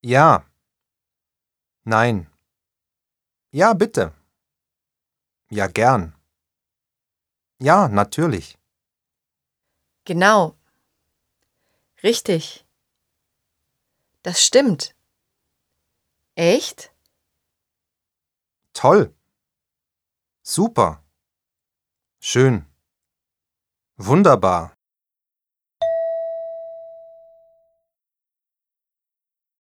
Ja. Nein. Ja, bitte. Ja, gern. Ja, natürlich. Genau. Richtig. Das stimmt. Echt? Toll. Super. Schön. Wunderbar.